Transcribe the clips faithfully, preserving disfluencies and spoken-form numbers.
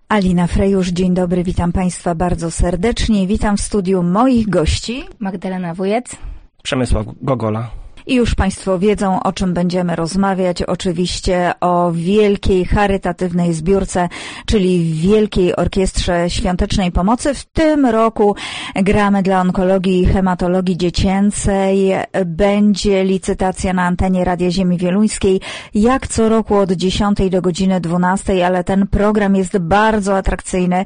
Alina Frejusz, dzień dobry, witam Państwa bardzo serdecznie. Witam w studiu moich gości. Magdalena Wujec. Przemysław Gogola. I już Państwo wiedzą, o czym będziemy rozmawiać. Oczywiście o wielkiej charytatywnej zbiórce, czyli Wielkiej Orkiestrze Świątecznej Pomocy. W tym roku gramy dla onkologii i hematologii dziecięcej. Będzie licytacja na antenie Radia Ziemi Wieluńskiej, jak co roku od dziesiątej do godziny dwunastej, ale ten program jest bardzo atrakcyjny.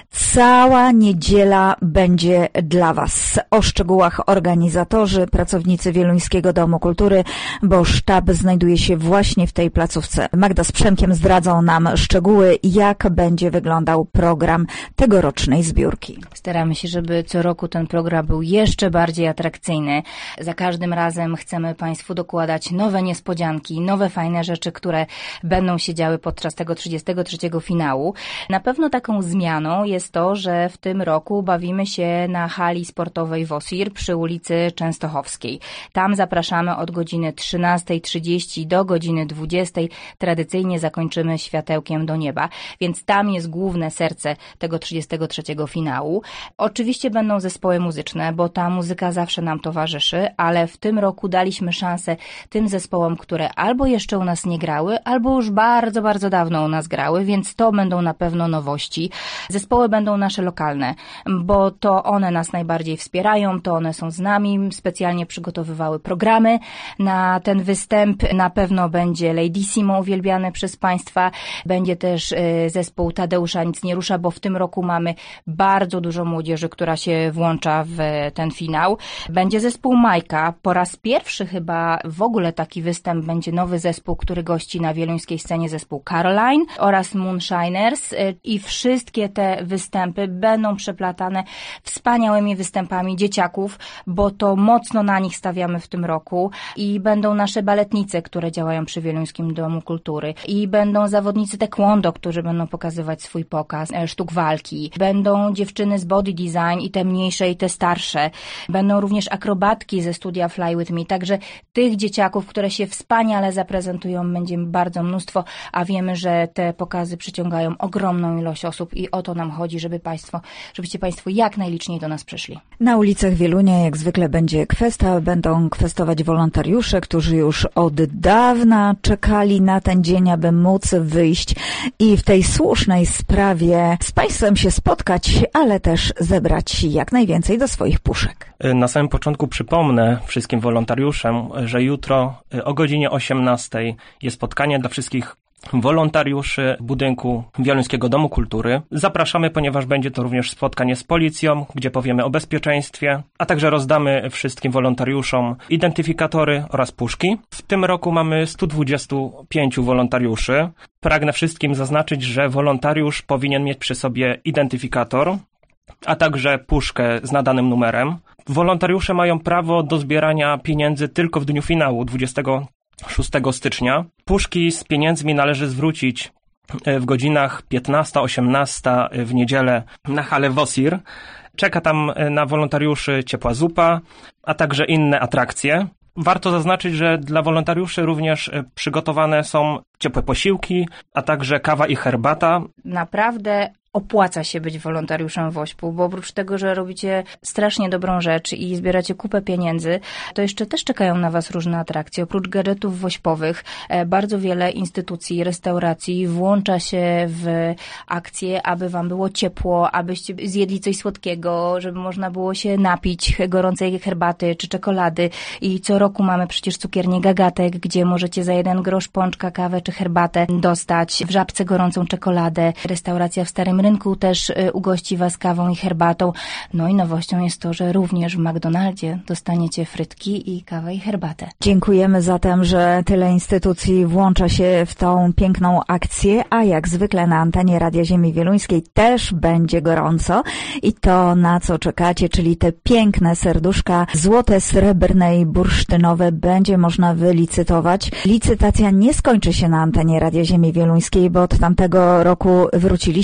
Cała niedziela będzie dla Was. O szczegółach organizatorzy, pracownicy Wieluńskiego Domu Kultury, bo sztab znajduje się właśnie w tej placówce. Magda z Przemkiem zdradzą nam szczegóły, jak będzie wyglądał program tegorocznej zbiórki. Staramy się, żeby co roku ten program był jeszcze bardziej atrakcyjny. Za każdym razem chcemy Państwu dokładać nowe niespodzianki, nowe fajne rzeczy, które będą się działy podczas tego trzydziestego trzeciego finału. Na pewno taką zmianą jest to, że w tym roku bawimy się na hali sportowej WOSIR przy ulicy Częstochowskiej. Tam zapraszamy od godziny trzynastej trzydzieści do godziny dwudziestej. Tradycyjnie zakończymy światełkiem do nieba, więc tam jest główne serce tego trzydziestego trzeciego finału. Oczywiście będą zespoły muzyczne, bo ta muzyka zawsze nam towarzyszy, ale w tym roku daliśmy szansę tym zespołom, które albo jeszcze u nas nie grały, albo już bardzo, bardzo dawno u nas grały, więc to będą na pewno nowości. Zespoły będą nasze lokalne, bo to one nas najbardziej wspierają, to one są z nami, specjalnie przygotowywały programy na ten występ. Na pewno będzie Ladissimo uwielbiany przez Państwa. Będzie też zespół Tadeusza Nic nie rusza, bo w tym roku mamy bardzo dużo młodzieży, która się włącza w ten finał. Będzie zespół Majka. Po raz pierwszy chyba w ogóle taki występ będzie nowy zespół, który gości na wieluńskiej scenie, zespół Caroline oraz Moonshiners. I wszystkie te występy będą przeplatane wspaniałymi występami dzieciaków, bo to mocno na nich stawiamy w tym roku. I będą nasze baletnice, które działają przy Wieluńskim Domu Kultury. I będą zawodnicy taekwondo, którzy będą pokazywać swój pokaz sztuk walki. Będą dziewczyny z body design i te mniejsze i te starsze. Będą również akrobatki ze studia Fly With Me. Także tych dzieciaków, które się wspaniale zaprezentują, będzie bardzo mnóstwo, a wiemy, że te pokazy przyciągają ogromną ilość osób i o to nam chodzi, żeby Państwo, żebyście Państwo jak najliczniej do nas przyszli. Na ulicach Wielunia jak zwykle będzie kwesta, będą kwestować wolontariusze, którzy już od dawna czekali na ten dzień, aby móc wyjść i w tej słusznej sprawie z Państwem się spotkać, ale też zebrać jak najwięcej do swoich puszek. Na samym początku przypomnę wszystkim wolontariuszom, że jutro o godzinie osiemnastej jest spotkanie dla wszystkich wolontariuszy budynku Wieluńskiego Domu Kultury. Zapraszamy, ponieważ będzie to również spotkanie z policją, gdzie powiemy o bezpieczeństwie, a także rozdamy wszystkim wolontariuszom identyfikatory oraz puszki. W tym roku mamy stu dwudziestu pięciu wolontariuszy. Pragnę wszystkim zaznaczyć, że wolontariusz powinien mieć przy sobie identyfikator, a także puszkę z nadanym numerem. Wolontariusze mają prawo do zbierania pieniędzy tylko w dniu finału, dwudziestego szóstego stycznia. Puszki z pieniędzmi należy zwrócić w godzinach piętnasta osiemnasta w niedzielę na halę WOSIR. Czeka tam na wolontariuszy ciepła zupa, a także inne atrakcje. Warto zaznaczyć, że dla wolontariuszy również przygotowane są ciepłe posiłki, a także kawa i herbata. Naprawdę opłaca się być wolontariuszem WOŚP-u, bo oprócz tego, że robicie strasznie dobrą rzecz i zbieracie kupę pieniędzy, to jeszcze też czekają na Was różne atrakcje. Oprócz gadżetów wośpowych bardzo wiele instytucji, restauracji włącza się w akcje, aby Wam było ciepło, abyście zjedli coś słodkiego, żeby można było się napić gorącej herbaty czy czekolady. I co roku mamy przecież cukiernię Gagatek, gdzie możecie za jeden grosz pączka, kawę czy herbatę dostać. W Żabce gorącą czekoladę. Restauracja w Starym Rynku też ugości Was kawą i herbatą. No i nowością jest to, że również w McDonaldzie dostaniecie frytki i kawę i herbatę. Dziękujemy zatem, że tyle instytucji włącza się w tą piękną akcję, a jak zwykle na antenie Radia Ziemi Wieluńskiej też będzie gorąco i to, na co czekacie, czyli te piękne serduszka złote, srebrne i bursztynowe będzie można wylicytować. Licytacja nie skończy się na antenie Radia Ziemi Wieluńskiej, bo od tamtego roku wróciliśmy do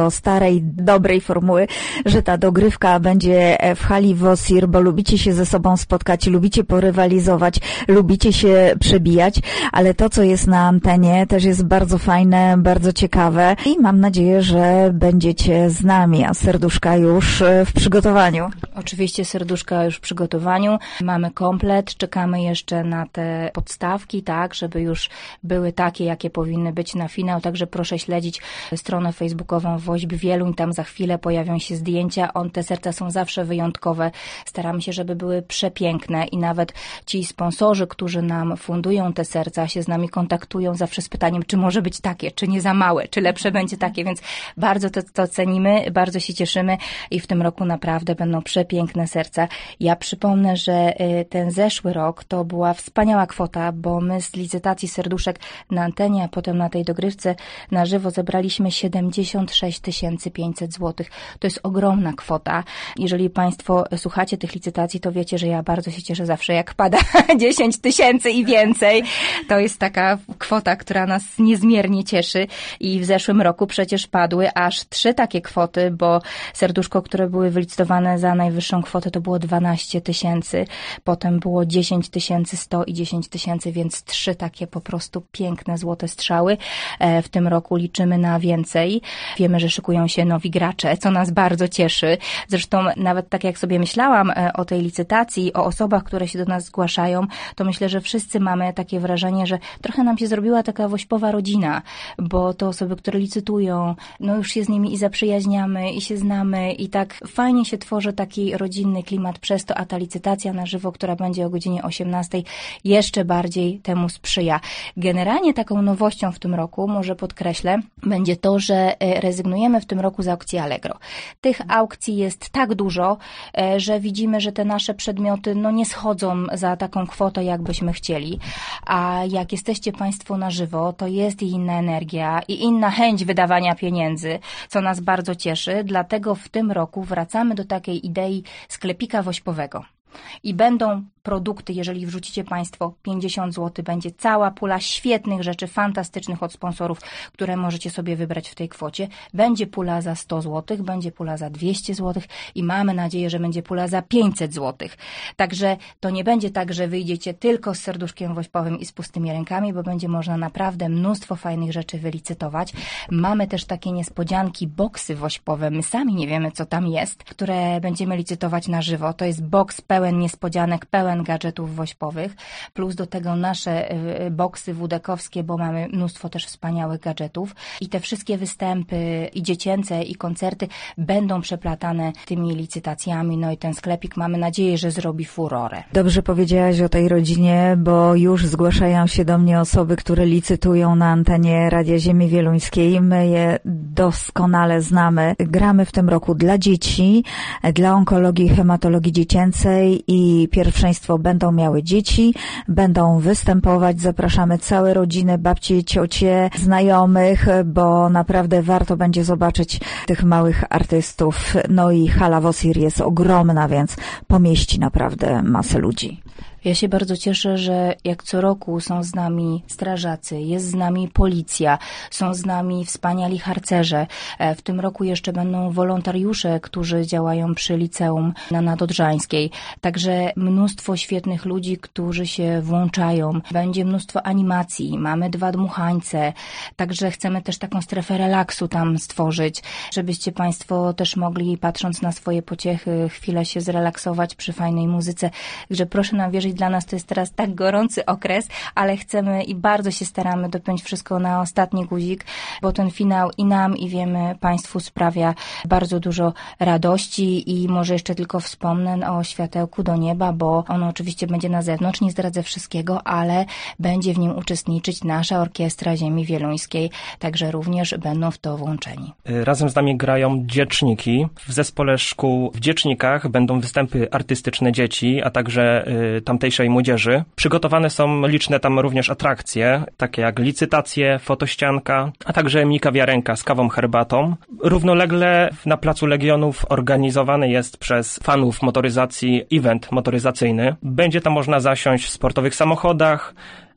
do starej, dobrej formuły, że ta dogrywka będzie w hali Wosir, bo lubicie się ze sobą spotkać, lubicie porywalizować, lubicie się przebijać, ale to, co jest na antenie, też jest bardzo fajne, bardzo ciekawe i mam nadzieję, że będziecie z nami, a serduszka już w przygotowaniu. Oczywiście serduszka już w przygotowaniu. Mamy komplet, czekamy jeszcze na te podstawki, tak, żeby już były takie, jakie powinny być na finał, także proszę śledzić stronę facebookową Woźb Wieluń, tam za chwilę pojawią się zdjęcia, on, te serca są zawsze wyjątkowe, staramy się, żeby były przepiękne i nawet ci sponsorzy, którzy nam fundują te serca, się z nami kontaktują zawsze z pytaniem, czy może być takie, czy nie za małe, czy lepsze będzie takie, więc bardzo to, to cenimy, bardzo się cieszymy i w tym roku naprawdę będą przepiękne serca. Ja przypomnę, że ten zeszły rok to była wspaniała kwota, bo my z licytacji serduszek na antenie, a potem na tej dogrywce na żywo zebraliśmy siedemdziesiąt sześć tysięcy pięćset złotych. To jest ogromna kwota. Jeżeli Państwo słuchacie tych licytacji, to wiecie, że ja bardzo się cieszę zawsze, jak pada dziesięć tysięcy i więcej. To jest taka kwota, która nas niezmiernie cieszy i w zeszłym roku przecież padły aż trzy takie kwoty, bo serduszko, które były wylicytowane za najwyższą kwotę, to było dwanaście tysięcy, potem było dziesięć tysięcy sto i dziesięć tysięcy, więc trzy takie po prostu piękne złote strzały. W tym roku liczymy na więcej. Wiemy, że szykują się nowi gracze, co nas bardzo cieszy. Zresztą nawet tak jak sobie myślałam o tej licytacji, o osobach, które się do nas zgłaszają, to myślę, że wszyscy mamy takie wrażenie, że trochę nam się zrobiła taka wośpowa rodzina, bo to osoby, które licytują, no już się z nimi i zaprzyjaźniamy, i się znamy, i tak fajnie się tworzy taki rodzinny klimat przez to, a ta licytacja na żywo, która będzie o godzinie osiemnastej, jeszcze bardziej temu sprzyja. Generalnie taką nowością w tym roku, może podkreślę, będzie to, że rezygnujemy w tym roku z aukcji Allegro. Tych aukcji jest tak dużo, że widzimy, że te nasze przedmioty no nie schodzą za taką kwotę, jak byśmy chcieli. A jak jesteście Państwo na żywo, to jest i inna energia i inna chęć wydawania pieniędzy, co nas bardzo cieszy. Dlatego w tym roku wracamy do takiej idei sklepika wośpowego. I będą produkty, jeżeli wrzucicie Państwo pięćdziesiąt złotych, będzie cała pula świetnych rzeczy, fantastycznych od sponsorów, które możecie sobie wybrać w tej kwocie. Będzie pula za sto złotych, będzie pula za dwieście złotych i mamy nadzieję, że będzie pula za pięćset złotych. Także to nie będzie tak, że wyjdziecie tylko z serduszkiem wośpowym i z pustymi rękami, bo będzie można naprawdę mnóstwo fajnych rzeczy wylicytować. Mamy też takie niespodzianki, boksy wośpowe, my sami nie wiemy, co tam jest, które będziemy licytować na żywo. To jest boks pełen niespodzianek, pełen gadżetów wośpowych, plus do tego nasze boksy wódekowskie, bo mamy mnóstwo też wspaniałych gadżetów i te wszystkie występy i dziecięce i koncerty będą przeplatane tymi licytacjami, no i ten sklepik mamy nadzieję, że zrobi furorę. Dobrze powiedziałaś o tej rodzinie, bo już zgłaszają się do mnie osoby, które licytują na antenie Radia Ziemi Wieluńskiej. My je doskonale znamy. Gramy w tym roku dla dzieci, dla onkologii i hematologii dziecięcej i pierwszeństwo będą miały dzieci, będą występować. Zapraszamy całe rodziny, babci, ciocie, znajomych, bo naprawdę warto będzie zobaczyć tych małych artystów. No i hala Wosir jest ogromna, więc pomieści naprawdę masę ludzi. Ja się bardzo cieszę, że jak co roku są z nami strażacy, jest z nami policja, są z nami wspaniali harcerze. W tym roku jeszcze będą wolontariusze, którzy działają przy liceum na Nadodrzańskiej. Także mnóstwo świetnych ludzi, którzy się włączają. Będzie mnóstwo animacji, mamy dwa dmuchańce, także chcemy też taką strefę relaksu tam stworzyć, żebyście Państwo też mogli, patrząc na swoje pociechy, chwilę się zrelaksować przy fajnej muzyce. Także proszę nam wierzyć, dla nas to jest teraz tak gorący okres, ale chcemy i bardzo się staramy dopiąć wszystko na ostatni guzik, bo ten finał i nam, i wiemy Państwu sprawia bardzo dużo radości i może jeszcze tylko wspomnę o Światełku do nieba, bo ono oczywiście będzie na zewnątrz, nie zdradzę wszystkiego, ale będzie w nim uczestniczyć nasza Orkiestra Ziemi Wieluńskiej, także również będą w to włączeni. Razem z nami grają dzieczniki. W zespole szkół w Dziecznikach będą występy artystyczne dzieci, a także y, tamtejszej młodzieży. Przygotowane są liczne tam również atrakcje, takie jak licytacje, fotościanka, a także mini kawiarenka z kawą, herbatą. Równolegle na Placu Legionów organizowany jest przez fanów motoryzacji event motoryzacyjny. Będzie tam można zasiąść w sportowych samochodach,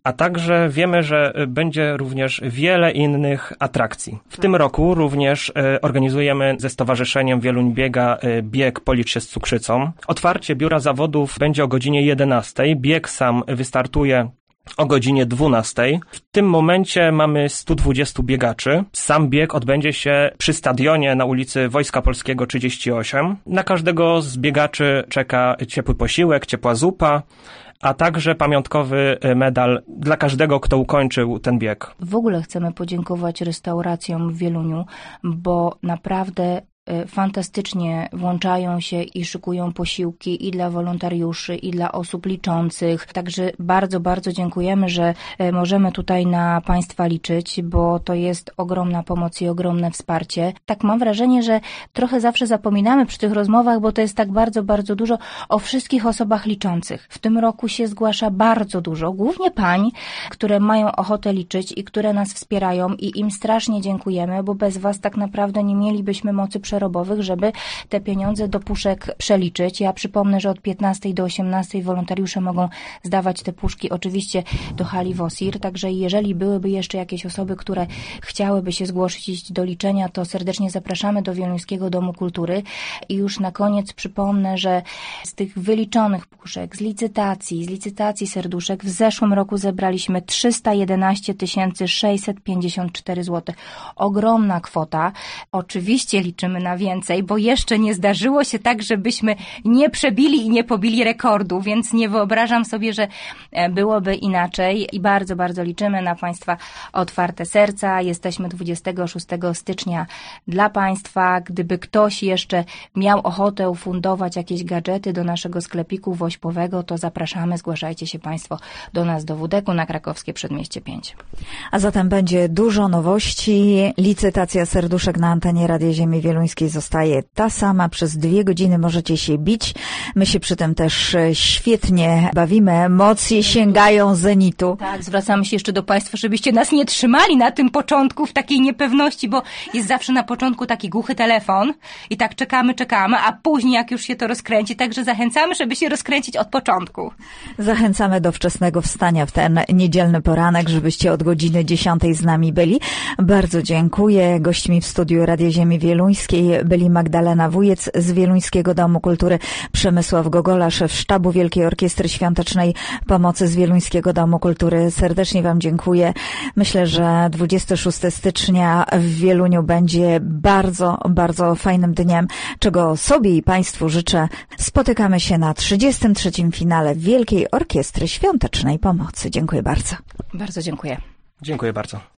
a także wiemy, że będzie również wiele innych atrakcji. W tym roku również organizujemy ze Stowarzyszeniem Wieluń Biega bieg Policz się z cukrzycą. Otwarcie biura zawodów będzie o godzinie jedenastej. Bieg sam wystartuje o godzinie dwunastej. W tym momencie mamy stu dwudziestu biegaczy. Sam bieg odbędzie się przy stadionie na ulicy Wojska Polskiego trzydzieści osiem. Na każdego z biegaczy czeka ciepły posiłek, ciepła zupa, a także pamiątkowy medal dla każdego, kto ukończył ten bieg. W ogóle chcemy podziękować restauracjom w Wieluniu, bo naprawdę fantastycznie włączają się i szykują posiłki i dla wolontariuszy, i dla osób liczących. Także bardzo, bardzo dziękujemy, że możemy tutaj na Państwa liczyć, bo to jest ogromna pomoc i ogromne wsparcie. Tak mam wrażenie, że trochę zawsze zapominamy przy tych rozmowach, bo to jest tak bardzo, bardzo dużo o wszystkich osobach liczących. W tym roku się zgłasza bardzo dużo, głównie pań, które mają ochotę liczyć i które nas wspierają i im strasznie dziękujemy, bo bez Was tak naprawdę nie mielibyśmy mocy przerobowych, żeby te pieniądze do puszek przeliczyć. Ja przypomnę, że od piętnastej do osiemnastej wolontariusze mogą zdawać te puszki oczywiście do hali WOSIR, także jeżeli byłyby jeszcze jakieś osoby, które chciałyby się zgłosić do liczenia, to serdecznie zapraszamy do Wieluńskiego Domu Kultury. I już na koniec przypomnę, że z tych wyliczonych puszek, z licytacji, z licytacji serduszek w zeszłym roku zebraliśmy trzysta jedenaście tysięcy sześćset pięćdziesiąt cztery złote. Ogromna kwota. Oczywiście liczymy na więcej, bo jeszcze nie zdarzyło się tak, żebyśmy nie przebili i nie pobili rekordu, więc nie wyobrażam sobie, że byłoby inaczej i bardzo, bardzo liczymy na Państwa otwarte serca. Jesteśmy dwudziestego szóstego stycznia dla Państwa. Gdyby ktoś jeszcze miał ochotę ufundować jakieś gadżety do naszego sklepiku wośpowego, to zapraszamy, zgłaszajcie się Państwo do nas do WDK-u na Krakowskie Przedmieście pięć. A zatem będzie dużo nowości. Licytacja serduszek na antenie Radia Ziemi Wieluńskiej zostaje ta sama. Przez dwie godziny możecie się bić. My się przy tym też świetnie bawimy. Emocje sięgają zenitu. Tak, zwracamy się jeszcze do Państwa, żebyście nas nie trzymali na tym początku w takiej niepewności, bo jest zawsze na początku taki głuchy telefon i tak czekamy, czekamy, a później jak już się to rozkręci, także zachęcamy, żeby się rozkręcić od początku. Zachęcamy do wczesnego wstania w ten niedzielny poranek, żebyście od godziny dziesiątej z nami byli. Bardzo dziękuję. Gośćmi w studiu Radia Ziemi Wieluńskiej byli Magdalena Wujec z Wieluńskiego Domu Kultury, Przemysław Gogola, szef sztabu Wielkiej Orkiestry Świątecznej Pomocy z Wieluńskiego Domu Kultury. Serdecznie Wam dziękuję. Myślę, że dwudziestego szóstego stycznia w Wieluniu będzie bardzo, bardzo fajnym dniem, czego sobie i Państwu życzę. Spotykamy się na trzydziestym trzecim finale Wielkiej Orkiestry Świątecznej Pomocy. Dziękuję bardzo. Bardzo dziękuję. Dziękuję bardzo.